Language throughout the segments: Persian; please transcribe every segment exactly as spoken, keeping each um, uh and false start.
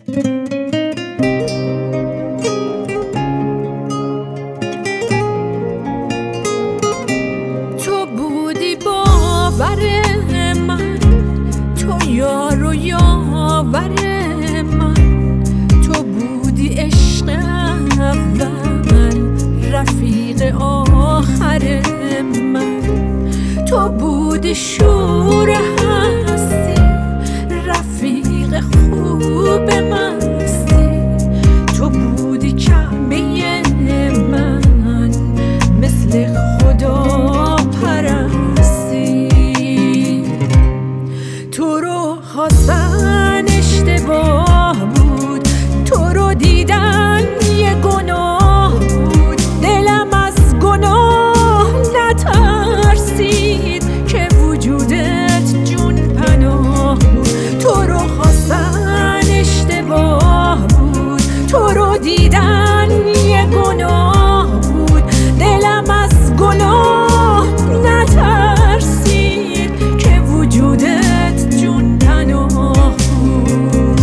تو بودی باور من، تو یار و یاور من، تو بودی عشق اول، رفیق آخر من، تو بودی شور هستی، رفیق خوب مستی، تو بودی کعبه من، مثل خدا پرستی. تو رو خواستن اشتباه بود، تو رو دیدن یه گناه بود، دلم از گناه نترسید که وجودت جون پناه بود. تو رو خواستن اشتباه بود، تو رو دیدن یه گناه بود، دلم از گناه نترسید که وجودت جون پناه بود.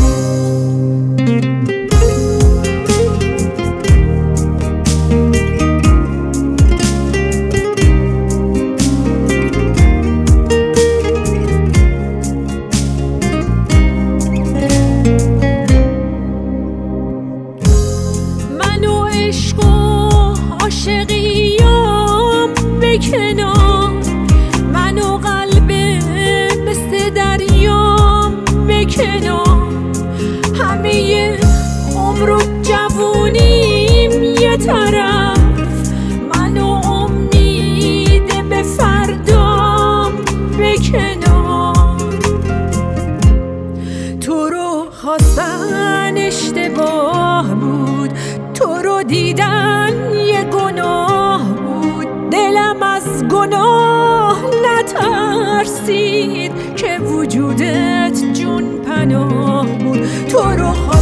عشق و عاشقیام به کنار، من و قلب مثل دریام به کنار، همه عمر و جوونیم یه طرف، من و امید به فردام به کنار. تو رو خواستن اشتباه بود، تو رو دیدن یه گناه بود، دلم از گناه نترسید که وجودت جون پناه بود. تو رو